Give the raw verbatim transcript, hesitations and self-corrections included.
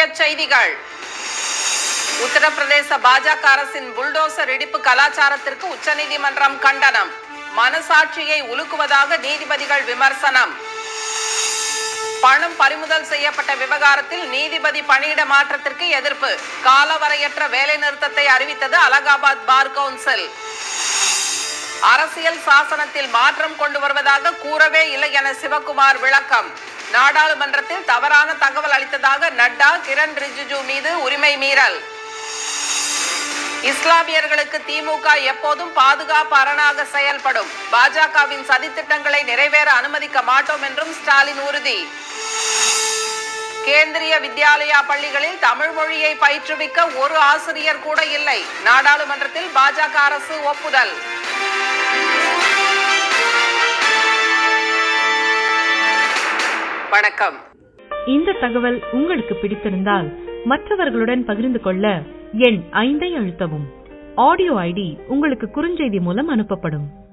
செய்திகள். உத்தரப்பிரதேச பாஜக அரசின் புல்டோசர் இடிப்பு கலாச்சாரத்திற்கு உச்சநீதிமன்றம் கண்டனம். மனசாட்சியை உலுக்குவதாக நீதிபதிகள் விமர்சனம். பணம் பறிமுதல் செய்யப்பட்ட விவகாரத்தில் நீதிபதி பணியிட மாற்றத்திற்கு எதிர்ப்பு. காலவரையற்ற வேலை நிறுத்தத்தை அறிவித்தது அலகாபாத் பார் கவுன்சில். அரசியல் சாசனத்தில் மாற்றம் கொண்டு வருவதாக கூறவே இல்லை என சிவகுமார் விளக்கம். நாடாளுமன்றத்தில் தவறான தகவல் அளித்ததாக நட்டா கிரண் ரிஜிஜு மீது உரிமை மீறல். இஸ்லாமியர்களுக்கு திமுக எப்போதும் பாதுகாப்பு அரணாக செயல்படும். பாஜகவின் சதித்திட்டங்களை நிறைவேற அனுமதிக்க மாட்டோம் என்றும் ஸ்டாலின் உறுதி. கேந்திரிய வித்யாலயா பள்ளிகளில் தமிழ் மொழியை பயிற்றுவிக்க ஒரு ஆசிரியர் கூட இல்லை. நாடாளுமன்றத்தில் பாஜக அரசு ஒப்புதல். வணக்கம். இந்த தகவல் உங்களுக்கு பிடித்திருந்தால் மற்றவர்களுடன் பகிர்ந்து கொள்ள எண் ஐந்தை அழுத்தவும். ஆடியோ ஐடி உங்களுக்கு குறுஞ்செய்தி மூலம் அனுப்பப்படும்.